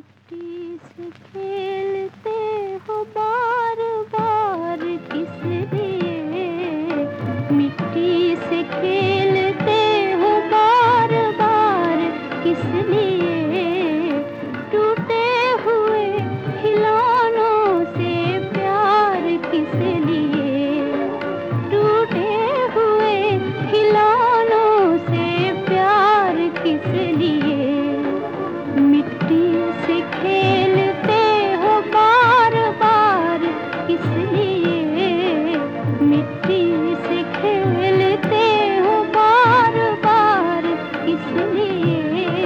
मिट्टी से खेलते हो बार बार किस लिए? मिट्टी से खेलते हो बार बार किस लिए? टूटे हुए खिलौनों से प्यार किस लिए? टूटे हुए खिलौनों से प्यार किस लिए? मिट्टी से खेलते हो बार बार किस लिए? मिट्टी से खेलते हो बार बार किस लिए?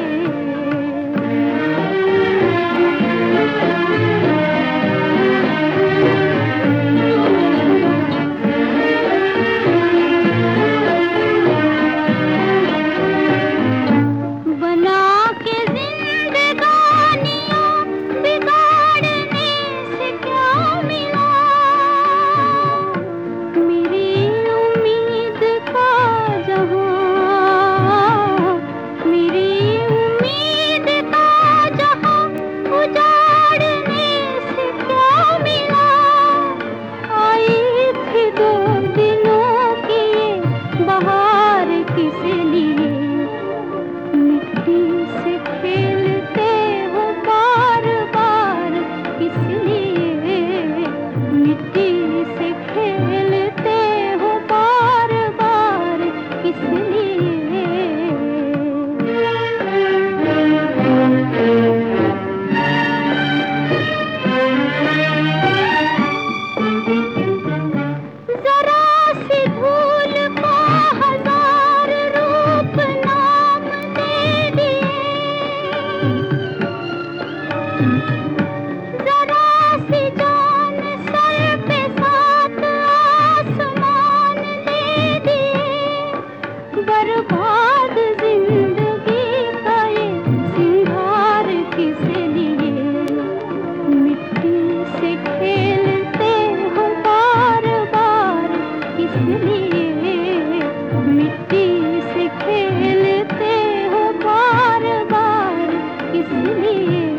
बर्बाद जिंदगी का ये सिंगार किस लिए? मिट्टी से खेलते हो बार बार किस लिए? मिट्टी से खेलते हो बार बार किस लिए?